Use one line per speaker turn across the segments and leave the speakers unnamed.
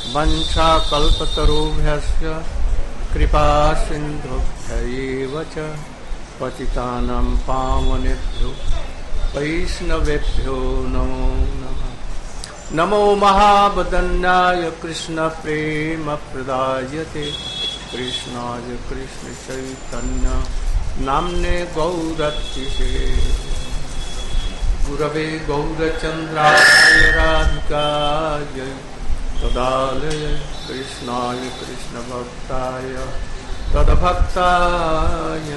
वंशाकल्पतरुभ्यश्च कृपा सिन्धुभ्यैव च पतितानां पावनेभ्यो वैष्णवेभ्यो नमो नमः। नमो महावदन्याय कृष्ण प्रेम प्रदायते कृष्णाय कृष्ण चैतन्य नाम्ने गौरतिसे गुरवे गौरचन्द्राय राधिकाय तदालय कृष्णाय कृष्ण भक्ताय तद्भक्ताय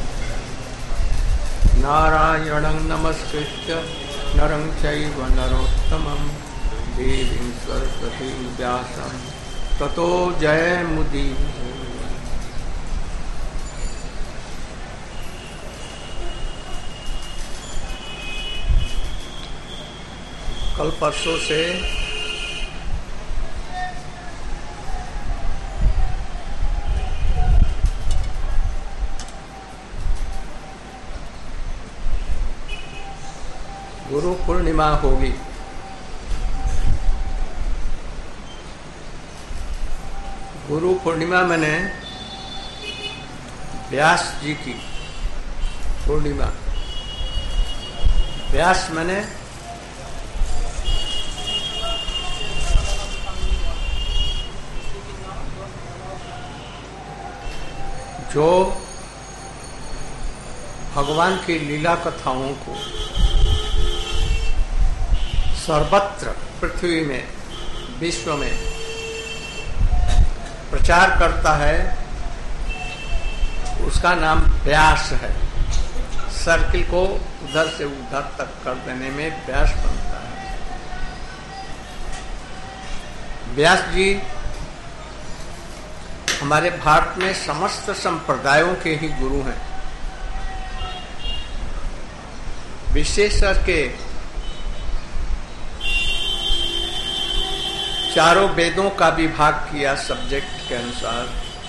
नारायणं नमस्कृत्य नरं चैव नरोत्तमं देवीं सरस्वतीं व्यासं ततो जयमुदीरये। कल परसों से गुरु पूर्णिमा होगी। गुरु पूर्णिमा मैंने व्यास जी की पूर्णिमा। व्यास मैंने जो भगवान की लीला कथाओं को सर्वत्र पृथ्वी में विश्व में प्रचार करता है, उसका नाम व्यास है। सर्किल को उधर से उधर तक कर देने में व्यास बनता है। व्यास जी हमारे भारत में समस्त संप्रदायों के ही गुरु हैं। विशेष करके चारों वेदों का विभाग किया सब्जेक्ट के अनुसार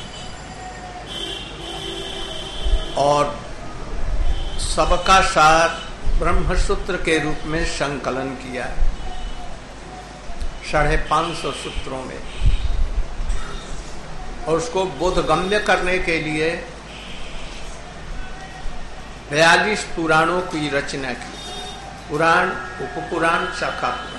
और सबका सार ब्रह्मसूत्र के रूप में संकलन किया 550 सूत्रों में, और उसको बोधगम्य करने के लिए 42 पुराणों की रचना की। पुराण, उपपुराण, शाखा पुराण।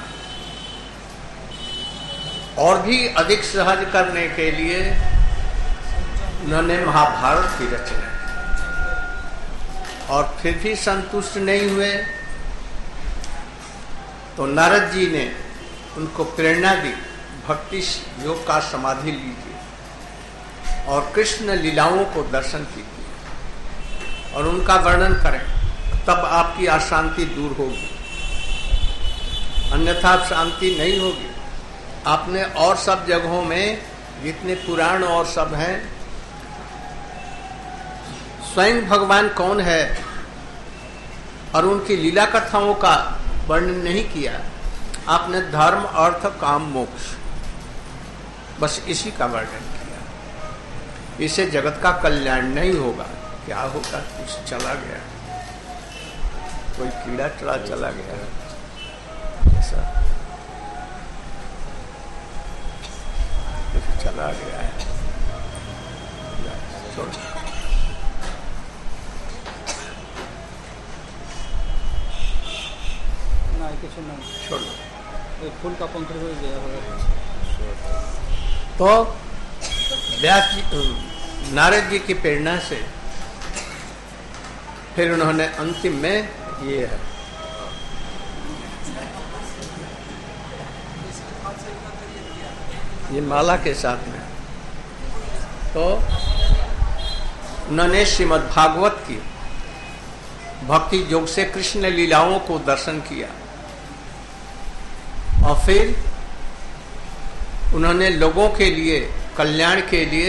और भी अधिक सहज करने के लिए उन्होंने महाभारत की रचना की। और फिर भी संतुष्ट नहीं हुए तो नारद जी ने उनको प्रेरणा दी, भक्ति योग का समाधि लीजिए और कृष्ण लीलाओं को दर्शन कीजिए और उनका वर्णन करें, तब आपकी अशांति दूर होगी, अन्यथा शांति नहीं होगी। आपने और सब जगहों में जितने पुराण और सब हैं, स्वयं भगवान कौन है और उनकी लीला कथाओं का वर्णन नहीं किया। आपने धर्म, अर्थ, काम, मोक्ष, बस इसी का वर्णन किया। इससे जगत का कल्याण नहीं होगा। क्या होगा? कुछ चला गया, कोई कीड़ा चला गया ऐसा चला गया है। छोड़ छोड़ फूल का पंख हो गया। तो व्यास जी, नारद जी की प्रेरणा से फिर उन्होंने अंतिम में ये है, ये माला के साथ में, तो उन्होंने श्रीमद् भागवत की भक्ति योग से कृष्ण लीलाओं को दर्शन किया और फिर उन्होंने लोगों के लिए, कल्याण के लिए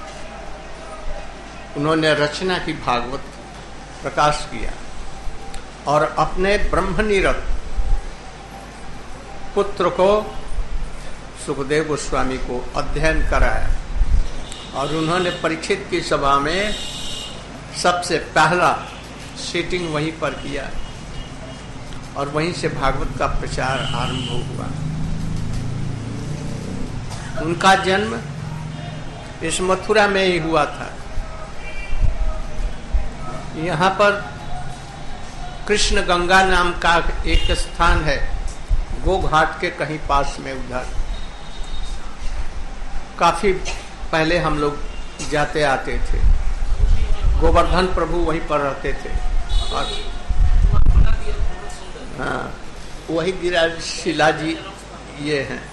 उन्होंने रचना की, भागवत की प्रकाश किया और अपने ब्रह्मनिरत पुत्र को, सुखदेव गोस्वामी को अध्ययन कराया और उन्होंने परीक्षित की सभा में सबसे पहला सीटिंग वहीं पर किया और वहीं से भागवत का प्रचार आरंभ हुआ। उनका जन्म इस मथुरा में ही हुआ था। यहाँ पर कृष्ण गंगा नाम का एक स्थान है, गोघाट के कहीं पास में। उधर काफी पहले हम लोग जाते आते थे। गोवर्धन प्रभु वहीं पर रहते थे। और हाँ, वही गिरिराज शिला जी ये हैं।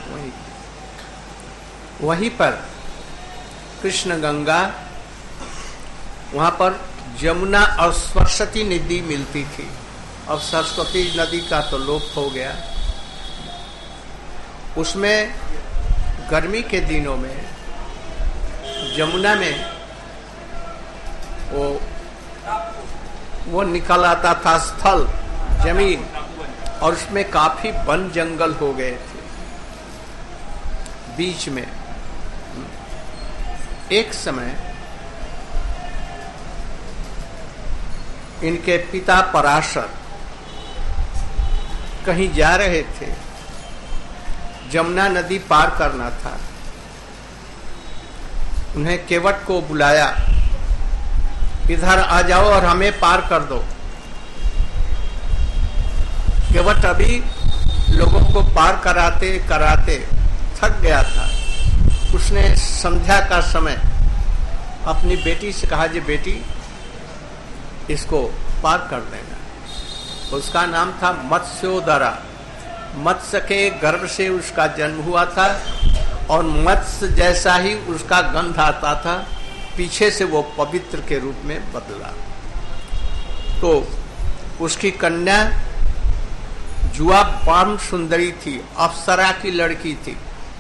वहीं पर कृष्ण गंगा, वहां पर यमुना और सरस्वती नदी मिलती थी। अब सरस्वती नदी का तो लोप हो गया। उसमें गर्मी के दिनों में यमुना में वो निकल आता था स्थल, जमीन, और उसमें काफी वन जंगल हो गए थे। बीच में एक समय इनके पिता पराशर कहीं जा रहे थे, जमुना नदी पार करना था। उन्हें केवट को बुलाया, इधर आ जाओ और हमें पार कर दो। केवट अभी लोगों को पार कराते कराते थक गया था। उसने संध्या का समय अपनी बेटी से कहा, जे बेटी इसको पार कर देना। उसका नाम था मत्स्योदरा। मत्स्य के गर्भ से उसका जन्म हुआ था और मत्स्य जैसा ही उसका गंध आता था। पीछे से वो पवित्र के रूप में बदला। तो उसकी कन्या जुआ परम सुंदरी थी, अप्सरा की लड़की थी।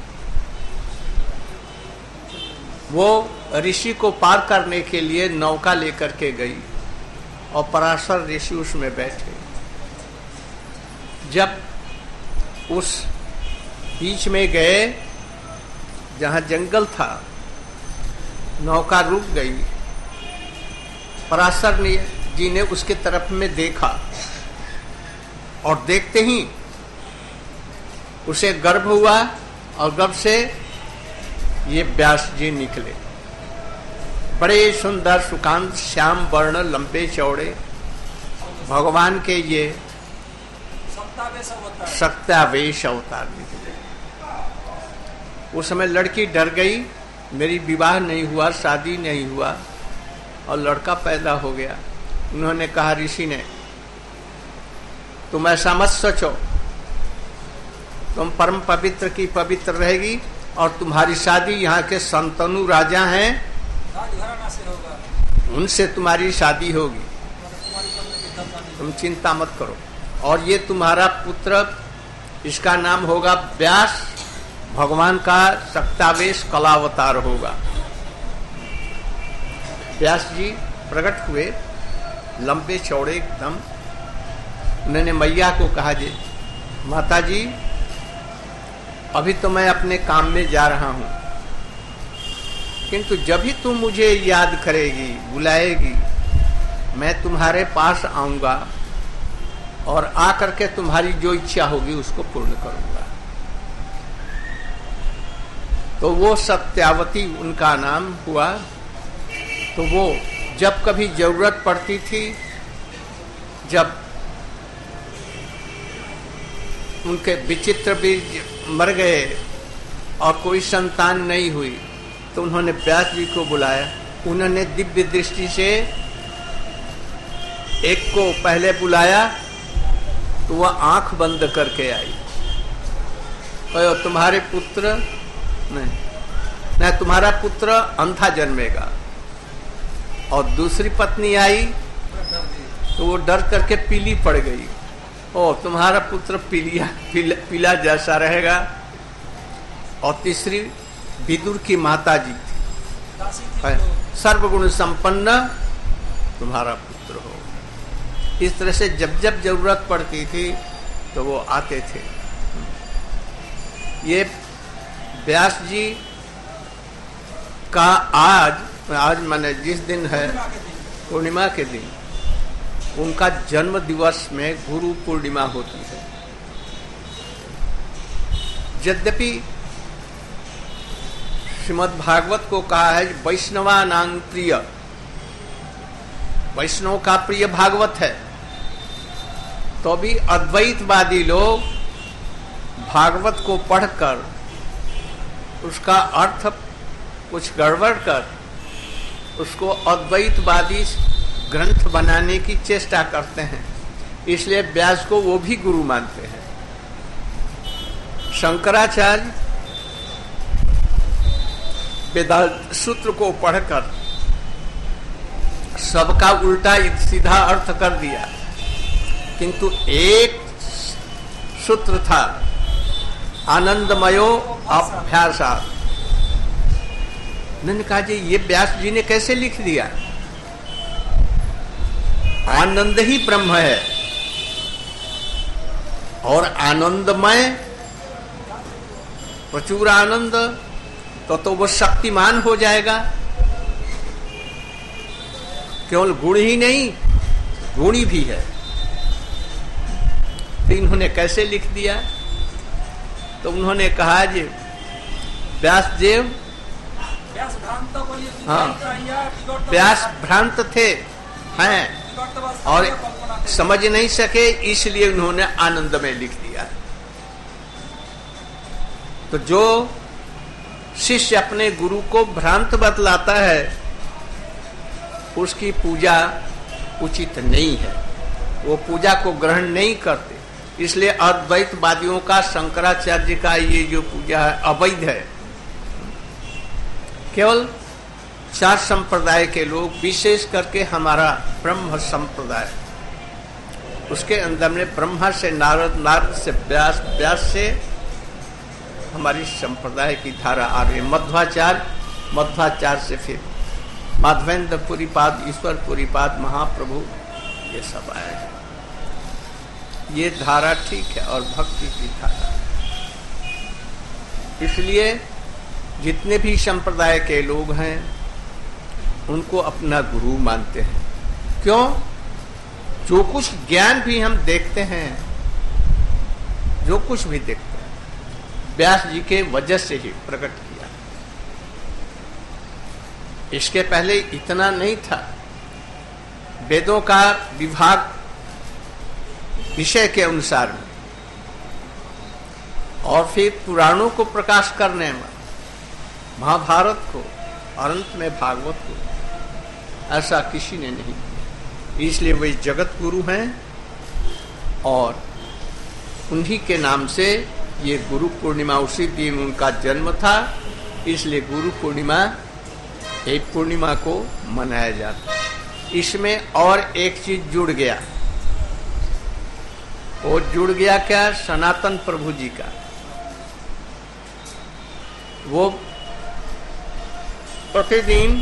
वो ऋषि को पार करने के लिए नौका लेकर के गई और पराशर ऋषि उसमें बैठे। जब उस बीच में गए जहां जंगल था, नौका रुक गई। पराशर जी ने उसके तरफ में देखा और देखते ही उसे गर्भ हुआ और गर्भ से ये व्यास जी निकले। बड़े सुंदर सुकांत श्याम वर्ण, लंबे चौड़े भगवान के ये सत्यावेश अवतार निकले। उस समय लड़की डर गई, मेरी विवाह नहीं हुआ, शादी नहीं हुआ और लड़का पैदा हो गया। उन्होंने कहा, ऋषि ने, तुम ऐसा मत सोचो, तुम परम पवित्र की पवित्र रहेगी और तुम्हारी शादी यहाँ के संतनु राजा हैं, उनसे तुम्हारी शादी होगी, तुम चिंता मत करो। और ये तुम्हारा पुत्र, इसका नाम होगा व्यास, भगवान का सत्यावेश कलावतार होगा। व्यास जी प्रकट हुए, लंबे चौड़े एकदम। उन्होंने मैया को कहा, जी माता जी, अभी तो मैं अपने काम में जा रहा हूं, किंतु जब भी तुम मुझे याद करेगी, बुलाएगी, मैं तुम्हारे पास आऊंगा और आकर के तुम्हारी जो इच्छा होगी उसको पूर्ण करूंगा। तो वो सत्यावती उनका नाम हुआ। तो वो जब कभी जरूरत पड़ती थी, जब उनके विचित्र बीज मर गए और कोई संतान नहीं हुई, तो उन्होंने व्यास जी को बुलाया। उन्होंने दिव्य दृष्टि से एक को पहले बुलाया तो वह आंख बंद करके आई, कहो तुम्हारे पुत्र नहीं, तुम्हारा पुत्र अंधा जन्मेगा। और दूसरी पत्नी आई तो वो डर करके पीली पड़ गई, ओ तुम्हारा पुत्र पीला जैसा रहेगा। और तीसरी विदुर की माता जी थी, सर्वगुण संपन्न तुम्हारा पुत्र हो। इस तरह से जब जब जरूरत पड़ती थी तो वो आते थे। ये व्यास जी का आज माने जिस दिन है पूर्णिमा के दिन, उनका जन्म दिवस में गुरु पूर्णिमा होती है। यद्यपि श्रीमद् भागवत को कहा है वैष्णवानां प्रिय, वैष्णव का प्रिय भागवत है। तो भी अद्वैतवादी लोग भागवत को पढ़कर उसका अर्थ कुछ गड़बड़ कर उसको अद्वैतवादी ग्रंथ बनाने की चेष्टा करते हैं, इसलिए व्यास को वो भी गुरु मानते हैं। शंकराचार्य वेदांत सूत्र को पढ़कर सबका उल्टा सीधा अर्थ कर दिया, किंतु एक सूत्र था आनंदमयो अभ्यासात्। मैंने कहा जी ये व्यास जी ने कैसे लिख दिया? आनंद ही ब्रह्म है और आनंदमय प्रचुर आनंद, तो वो शक्तिमान हो जाएगा। केवल गुण ही नहीं, गुणी भी है। तो इन्होंने कैसे लिख दिया? तो उन्होंने कहा जी व्यास देव, हाँ व्यास भ्रांत थे हैं और समझ नहीं सके, इसलिए उन्होंने आनंद में लिख दिया। तो जो शिष्य अपने गुरु को भ्रांत बतलाता है उसकी पूजा उचित नहीं है, वो पूजा को ग्रहण नहीं करते। इसलिए अद्वैतवादियों का, शंकराचार्य का ये जो पूजा है अवैध है। केवल 4 संप्रदाय के लोग, विशेष करके हमारा ब्रह्म संप्रदाय, उसके अंदर में ब्रह्मा से नारद, नारद से व्यास, व्यास से हमारी संप्रदाय की धारा आ रही है। मध्वाचार्य, मध्वाचार्य से फिर माधवेंद्र पुरीपाद, ईश्वर पुरीपाद, महाप्रभु, ये सब आए हैं। ये धारा ठीक है और भक्ति की धारा। इसलिए जितने भी संप्रदाय के लोग हैं उनको अपना गुरु मानते हैं। क्यों? जो कुछ ज्ञान भी हम देखते हैं, जो कुछ भी देखते हैं, व्यास जी के वजह से ही प्रकट किया। इसके पहले इतना नहीं था। वेदों का विभाग विषय के अनुसार में, और फिर पुराणों को प्रकाश करने में, महाभारत को और अंत में भागवत को, ऐसा किसी ने नहीं किया। इसलिए वे जगत गुरु हैं और उन्हीं के नाम से ये गुरु पूर्णिमा, उसी दिन उनका जन्म था, इसलिए गुरु पूर्णिमा, एक पूर्णिमा को मनाया जाता है। इसमें और एक चीज जुड़ गया, वो जुड़ गया क्या? सनातन प्रभु जी का। वो प्रतिदिन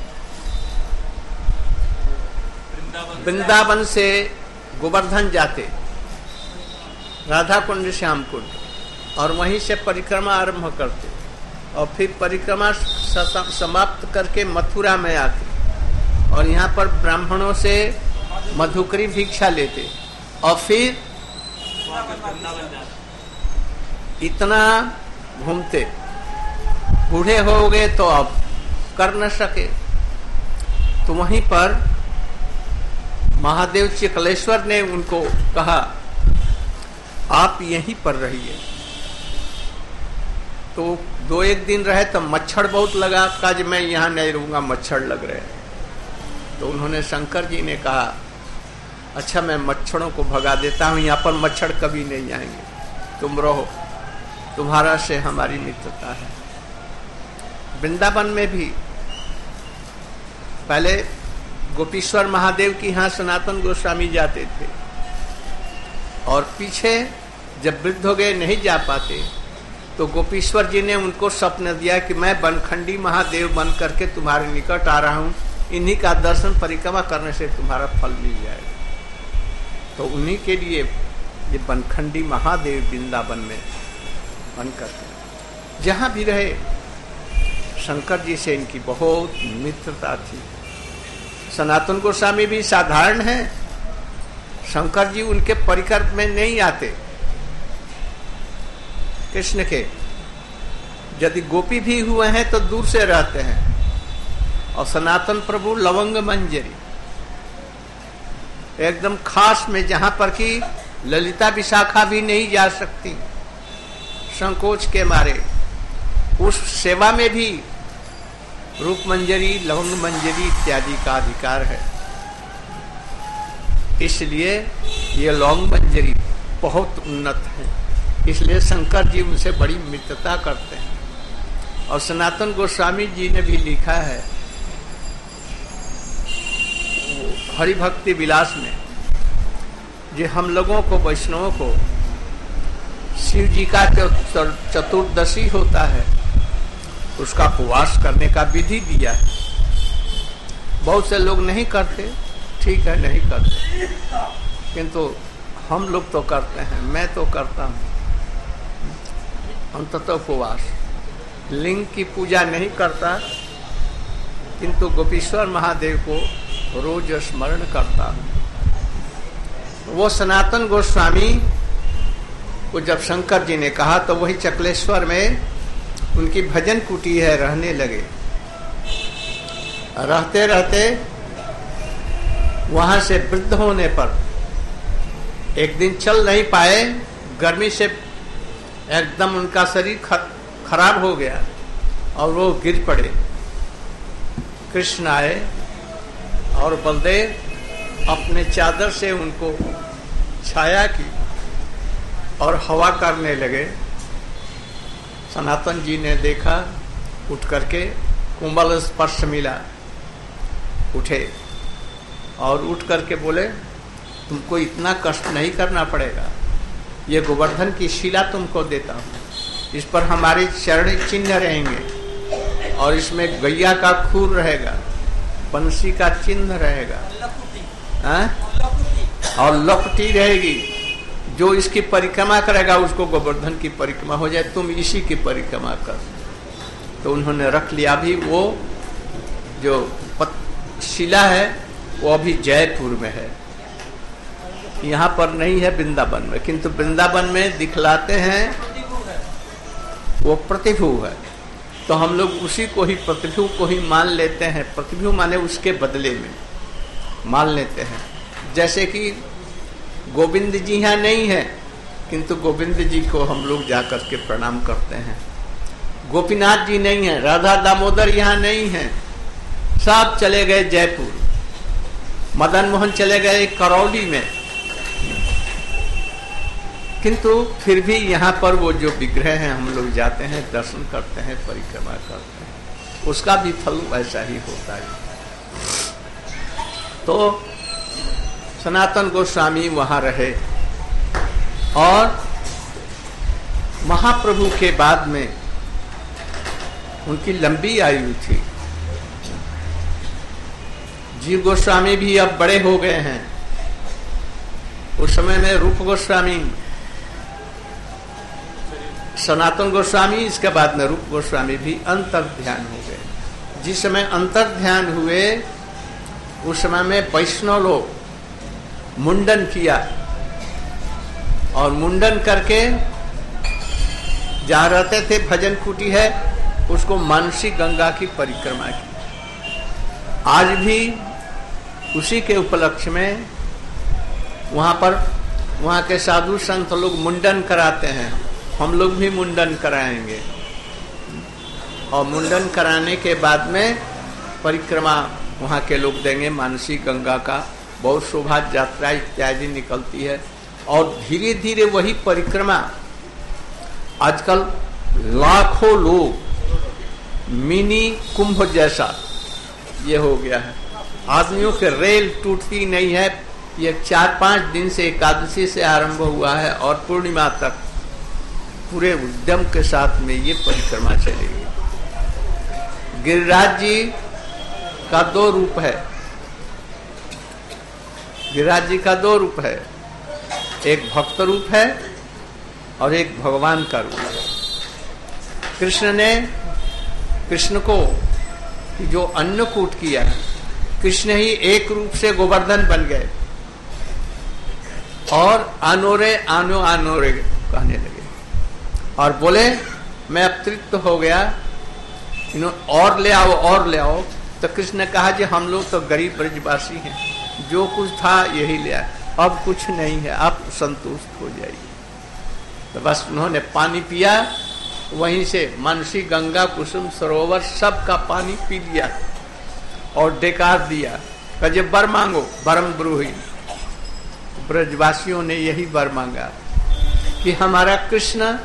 वृंदावन से गोवर्धन जाते, राधा कुंड, श्याम कुंड, और वहीं से परिक्रमा आरंभ करते और फिर परिक्रमा समाप्त करके मथुरा में आते और यहाँ पर ब्राह्मणों से मधुकरी भिक्षा लेते और फिर इतना घूमते। बूढ़े हो गए तो अब कर न सके, तो वहीं पर महादेव चिकलेश्वर ने उनको कहा आप यहीं पर रहिए। तो 2-1 दिन रहे तो मच्छर बहुत लगा, काज मैं यहाँ नहीं रहूंगा, मच्छर लग रहे हैं। तो उन्होंने, शंकर जी ने कहा अच्छा मैं मच्छरों को भगा देता हूँ, यहाँ पर मच्छर कभी नहीं आएंगे, तुम रहो, तुम्हारा से हमारी मित्रता है। वृंदावन में भी पहले गोपीश्वर महादेव की यहाँ सनातन गोस्वामी जाते थे और पीछे जब वृद्ध हो गए नहीं जा पाते तो गोपीश्वर जी ने उनको स्वप्न दिया कि मैं बनखंडी महादेव बन करके तुम्हारे निकट आ रहा हूँ, इन्हीं का दर्शन परिक्रमा करने से तुम्हारा फल मिल जाएगा। तो उन्हीं के लिए ये बनखंडी महादेव वृंदावन में बन करके जहाँ भी रहे, शंकर जी से इनकी बहुत मित्रता थी। सनातन गोस्वामी भी साधारण है, शंकर जी उनके परिकर में नहीं आते, कृष्ण के यदि गोपी भी हुए हैं तो दूर से रहते हैं। और सनातन प्रभु लवंग मंजरी एकदम खास में, जहां पर कि ललिता विशाखा भी नहीं जा सकती संकोच के मारे, उस सेवा में भी रूप मंजरी, लवंग मंजरी इत्यादि का अधिकार है। इसलिए ये लौंग मंजरी बहुत उन्नत है, इसलिए शंकर जी उनसे बड़ी मित्रता करते हैं। और सनातन गोस्वामी जी ने भी लिखा है हरि भक्ति विलास में, जो हम लोगों को वैष्णवों को शिव जी का चतुर्दशी होता है उसका उपवास करने का विधि दिया है। बहुत से लोग नहीं करते, ठीक है नहीं करते, किंतु हम लोग तो करते हैं, मैं तो करता हूँ। अंततः उपवास, लिंग की पूजा नहीं करता, किंतु गोपीश्वर महादेव को रोज स्मरण करता हूँ। वो सनातन गोस्वामी को जब शंकर जी ने कहा तो वही चकलेश्वर में उनकी भजन कुटी है, रहने लगे। रहते रहते वहां से वृद्ध होने पर एक दिन चल नहीं पाए, गर्मी से एकदम उनका शरीर खराब हो गया और वो गिर पड़े। कृष्ण आए और बलदेव अपने चादर से उनको छाया की और हवा करने लगे। सनातन जी ने देखा, उठ करके कोमल स्पर्श मिला, उठे और उठ करके बोले तुमको इतना कष्ट नहीं करना पड़ेगा, ये गोवर्धन की शिला तुमको देता हूँ, इस पर हमारे चरण चिन्ह रहेंगे और इसमें गैया का खूर रहेगा, बंसी का चिन्ह रहेगा और लपटी रहेगी। जो इसकी परिक्रमा करेगा उसको गोवर्धन की परिक्रमा हो जाए, तुम इसी की परिक्रमा कर। तो उन्होंने रख लिया। अभी वो जो शिला है वो अभी जयपुर में है, यहाँ पर नहीं है वृंदावन में, किंतु वृंदावन में दिखलाते हैं वो प्रतिभू है। तो हम लोग उसी को ही, प्रतिभू को ही मान लेते हैं। प्रतिभू माने उसके बदले में मान लेते हैं। जैसे कि गोविंद जी यहाँ नहीं है, किंतु गोविंद जी को हम लोग जाकर के प्रणाम करते हैं। गोपीनाथ जी नहीं है, राधा दामोदर यहाँ नहीं है, सब चले गए जयपुर। मदन मोहन चले गए करौली में, किंतु फिर भी यहाँ पर वो जो विग्रह हैं हम लोग जाते हैं, दर्शन करते हैं, परिक्रमा करते हैं, उसका भी फल ऐसा ही होता है। तो सनातन गोस्वामी वहां रहे और महाप्रभु के बाद में उनकी लंबी आयु थी। जीव गोस्वामी भी अब बड़े हो गए हैं। उस समय में रूप गोस्वामी, सनातन गोस्वामी, इसके बाद में रूप गोस्वामी भी अंतर्ध्यान हो गए। जिस समय अंतर्ध्यान हुए उस समय में वैष्णव लोग मुंडन किया और मुंडन करके जहाँ रहते थे भजन कुटी है, उसको मानसी गंगा की परिक्रमा की। आज भी उसी के उपलक्ष्य में वहाँ पर वहाँ के साधु संत लोग मुंडन कराते हैं। हम लोग भी मुंडन कराएंगे और मुंडन कराने के बाद में परिक्रमा वहाँ के लोग देंगे। मानसी गंगा का बहुत शोभा यात्रा इत्यादि निकलती है और धीरे धीरे वही परिक्रमा आजकल लाखों लोग मिनी कुंभ जैसा ये हो गया है। आदमियों के रेल टूटती नहीं है। ये 4-5 दिन से एकादशी से आरंभ हुआ है और पूर्णिमा तक पूरे उद्यम के साथ में ये परिक्रमा चलेगी। गिरिराज जी का 2 रूप है। गिरिराज जी का 2 रूप है, एक भक्त रूप है और एक भगवान का रूप है। कृष्ण को जो अन्नकूट किया, कृष्ण ही एक रूप से गोवर्धन बन गए और आनोरे कहने लगे और बोले मैं अब तृप्त हो गया, और ले आओ और ले आओ। तो कृष्ण ने कहा जी हम लोग तो गरीब ब्रजवासी हैं, जो कुछ था यही ले आए, अब कुछ नहीं है, आप संतुष्ट हो जाइए। तो बस उन्होंने पानी पिया, वहीं से मनसी गंगा कुसुम सरोवर सबका पानी पी लिया और डेकार दिया, कहे वर मांगो वरम ब्रूहि। ब्रजवासियों ने यही वर मांगा कि हमारा कृष्ण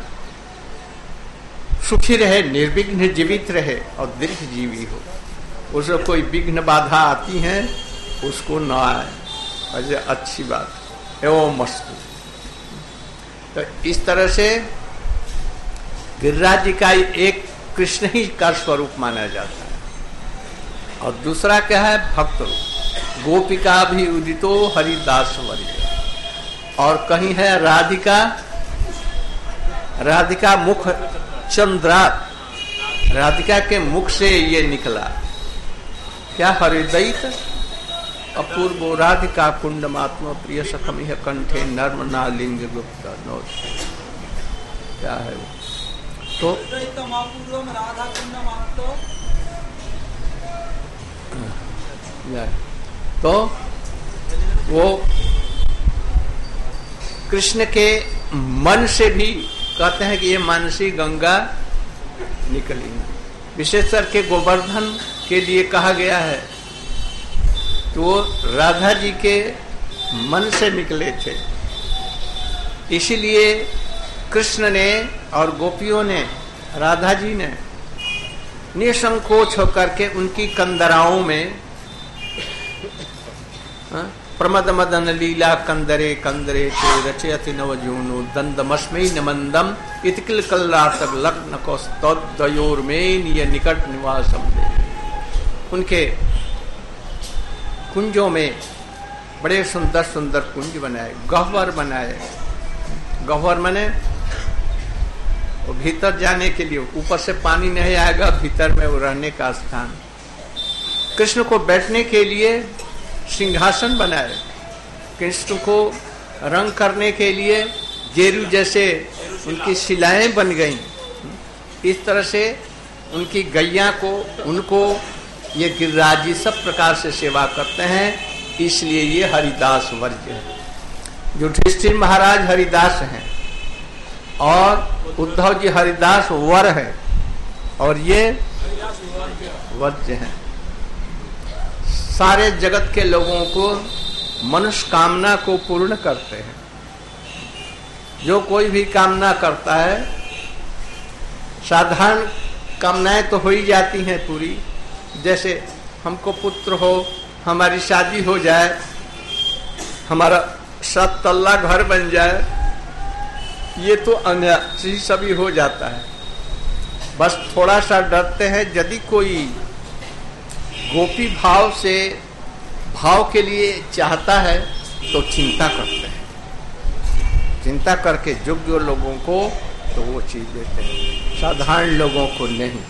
सुखी रहे, निर्विघ्न जीवित रहे और दीर्घ जीवी हो, उसको कोई विघ्न बाधा आती है उसको न आए, अजय अच्छी बात एवं मस्तु। तो इस तरह से गिरिराज जी का एक कृष्ण ही का स्वरूप माना जाता है। और दूसरा क्या है, भक्त रूप। गोपिका भी उदितो हरिदास वर्य। और कहीं है राधिका, राधिका मुख चंद्रात, राधिका के मुख से ये निकला क्या, हृदयित अपूर्व राधिका कुंडमात्म प्रिय सखमी है कंठे नर्म नालिंग गुप्त नो, क्या है वो? तो वो कृष्ण के मन से भी कहते हैं कि ये मानसी गंगा निकली। विशेषकर के गोवर्धन के लिए कहा गया है तो राधा जी के मन से निकले थे, इसीलिए कृष्ण ने और गोपियों ने, राधा जी ने निसंकोच होकर के उनकी कंदराओं में प्रमद मदन लीला कंदरे कंदरे के रचयति नवजूनो दंदमस्मै नमंदम इतकिल कल्लातक लग्न कौस्तोर में निकट निवासम दे। उनके कुंजों में बड़े सुंदर सुंदर कुंज बनाए, गह्वर बनाए। गह्वर माने वो भीतर जाने के लिए, ऊपर से पानी नहीं आएगा, भीतर में वो रहने का स्थान। कृष्ण को बैठने के लिए सिंहासन बनाए, कृष्ण को रंग करने के लिए जेरू जैसे उनकी शिलाएं बन गईं। इस तरह से उनकी गैया को, उनको ये गिरिराज जी सब प्रकार से सेवा करते हैं, इसलिए ये हरिदास वर्ज्य है। युधिष्ठिर महाराज हरिदास हैं और उद्धव जी हरिदास वर है और ये वर्ज्य हैं। सारे जगत के लोगों को मनुष्य कामना को पूर्ण करते हैं। जो कोई भी कामना करता है, साधारण कामनाएं तो हो ही जाती हैं पूरी, जैसे हमको पुत्र हो, हमारी शादी हो जाए, हमारा 7 तल्ला घर बन जाए, ये तो अन्य सभी हो जाता है। बस थोड़ा सा डरते हैं, यदि कोई गोपी भाव से भाव के लिए चाहता है तो चिंता करते हैं, चिंता करके योग्य लोगों को तो वो चीज देते हैं, साधारण लोगों को नहीं।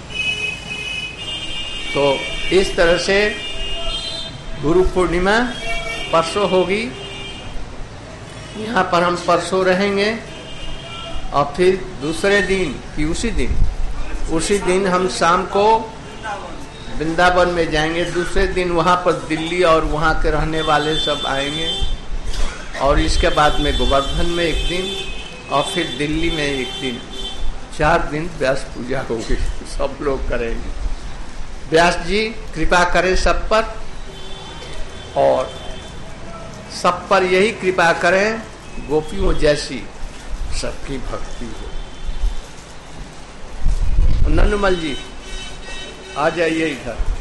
तो इस तरह से गुरु पूर्णिमा परसों होगी, यहाँ पर हम परसों रहेंगे और फिर दूसरे दिन कि उसी दिन हम शाम को वृंदावन में जाएंगे। दूसरे दिन वहाँ पर दिल्ली और वहाँ के रहने वाले सब आएंगे और इसके बाद में गोवर्धन में एक दिन और फिर दिल्ली में एक दिन, 4 दिन व्यास पूजा होगी, सब लोग करेंगे। व्यास जी कृपा करें सब पर और सब पर यही कृपा करें, गोपियों जैसी सबकी भक्ति हो। नन्नुमल जी आ जाइए इधर।